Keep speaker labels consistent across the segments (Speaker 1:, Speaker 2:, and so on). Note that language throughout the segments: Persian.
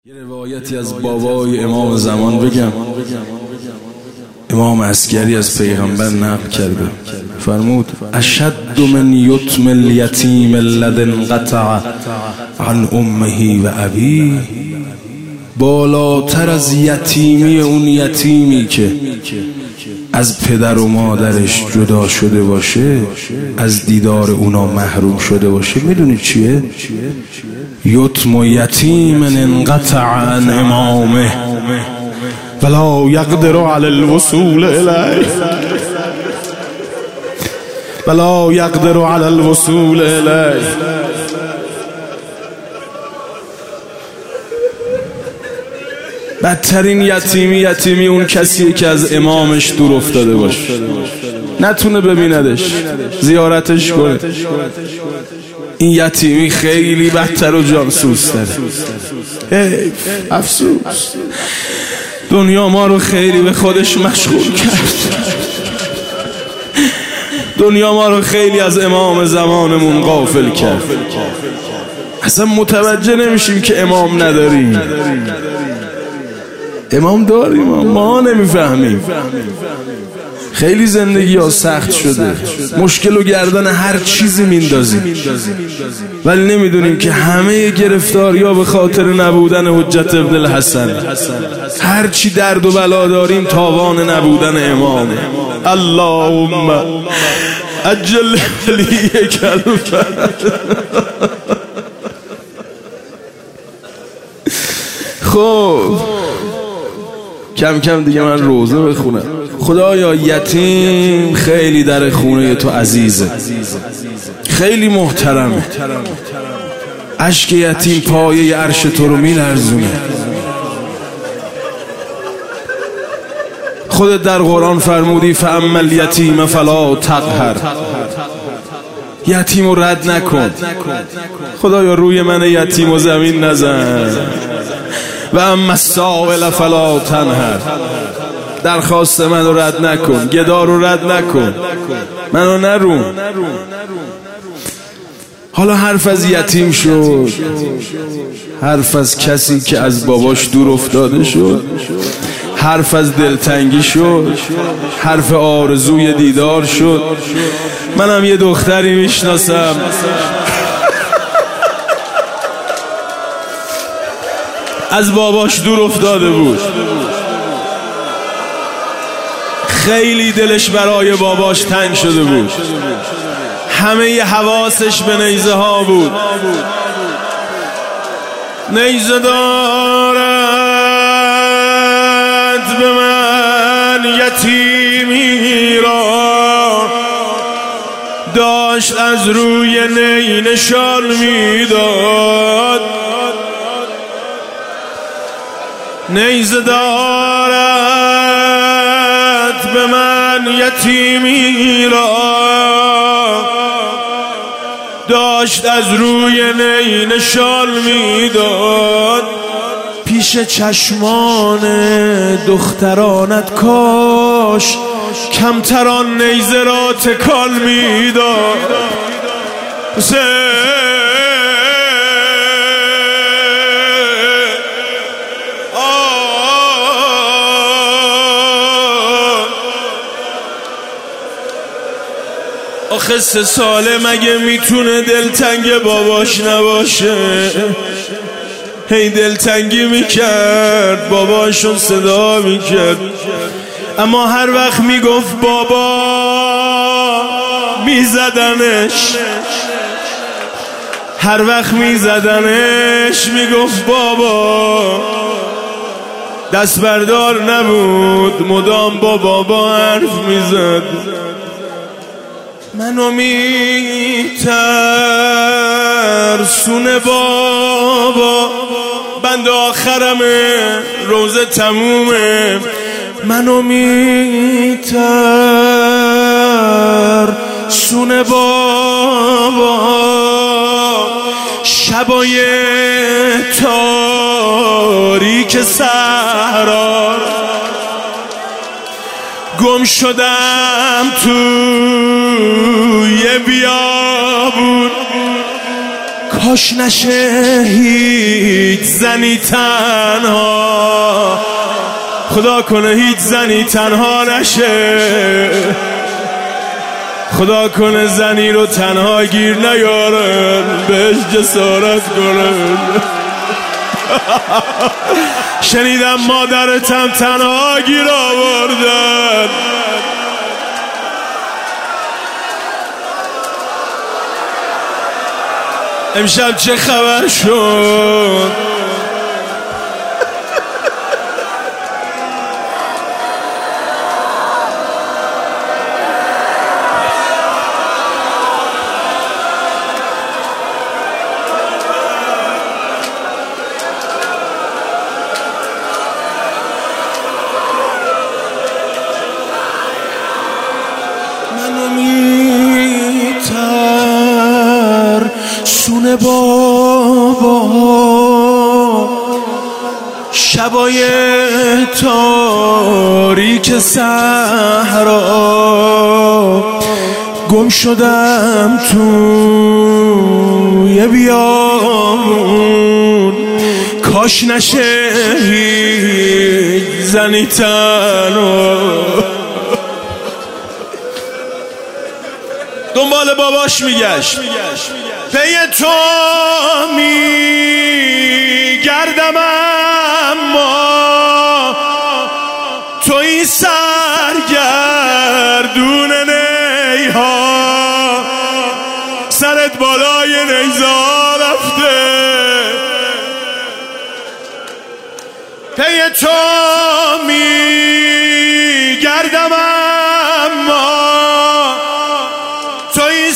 Speaker 1: یه روایتی از بابای امام زمان بگم. امام عسکری از پیغمبر نقل کرده، فرمود اشد من یتم الیتیم الذی انقطع عن امه و ابیه، بالاتر از یتیمی اون یتیمی که از پدر و مادرش جدا شده باشه، از دیدار اونا محروم شده باشه، میدونی چیه؟ یتم یتیم انقطع عن امامه ولا یقدر علی الوصول الیه ولا یقدر علی الوصول الیه. بدترین یتیمی اون کسیه که از امامش دور افتاده باشه، نتونه ببیندش، زیارتش کنه. این یتیمی خیلی بدتر و جانسوز تره. افسوس دنیا ما رو خیلی به خودش مشغول کرد. دنیا ما رو خیلی از امام زمانمون غافل کرد. اصلا متوجه نمیشیم که امام نداریم. امام داریم، ما نمیفهمیم. خیلی زندگی ها سخت شده، مشکل و گردن هر چیزی میندازیم، ولی نمیدونیم که همه گرفتاری ها به خاطر نبودن حجت ابن الحسن. هر چی درد و بلا داریم تاوان نبودن امام. اللهم اجل ولیک الفرج. خب کم کم دیگه من روزه بخونم. خدایا یتیم خیلی در خونه تو عزیزه، خیلی محترمه. اشک یتیم پایه عرش تو رو میلرزونه. خودت در قرآن فرمودی فاما الیتیم فلا تقهر، یتیم رو رد نکن. خدایا روی من یتیم و زمین نزن. و اما السائل فلا تنهر، درخواست من رو رد نکن، گدا رو رد نکن، منو نرون. حالا حرف از یتیم شد، حرف از کسی که از باباش دور افتاده شد، حرف از دلتنگی شد، حرف آرزوی دیدار شد. منم یه دختری میشناسم از باباش دور افتاده بود، خیلی دلش برای باباش تنگ شده بود، همه ی حواسش به نیزه ها بود. نیزه دارد به من یتیمی را، داشت از روی نی نشان میداد. نیزه دارد به من یتیمی را، داشت از روی نی نشان میداد. پیش چشمان دخترانت کاش کمتران نیزه را تکان میداد. آخه 3 ساله مگه میتونه دلتنگ باباش نباشه؟ هی دلتنگی میکرد، باباشون صدا میکرد، اما هر وقت میگفت بابا میزدنش. هر وقت میزدنش میگفت بابا. دست بردار نبود، مدام با بابا حرف میزد. منو میترسونه بابا، بند آخرمه، روزه تمومه. منو میترسونه بابا، شبای تاریک صحرا، گم شدم توی بیابون، کاش نشه هیچ زنی تنها، خدا کنه هیچ زنی تنها نشه، خدا کنه زنی رو تنها گیر نیارن، بهش جسارت کنن. شنیدم مادرتم تنها گیر آوردن. امشب چه خبر شد؟ سونه بابا شبای تاریک صحرا، گم شدم توی بیابون، کاش نشه هیچ زنی تنها. دنبال باباش میگشت، پی تو میگردم اما توی سرگردون نیها، سرت بالای نیزا رفته. پی تو میگردم اما توی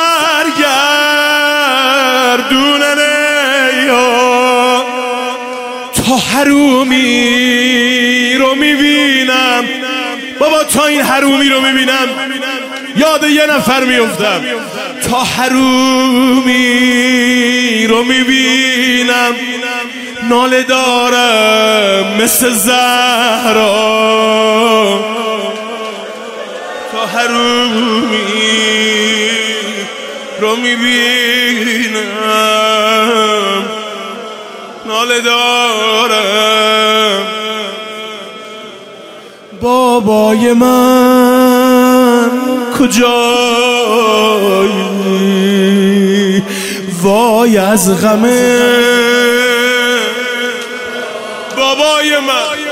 Speaker 1: سرگردون نیها، تا حرومی رو میبینم بابا، تا این حرومی رو میبینم یاد یه نفر میفتم. تا حرومی رو میبینم ناله دارم مثل زهرا، تا حرومی رو میبینم ناله دارم. بابای من کجایی وای از غمه، بابای من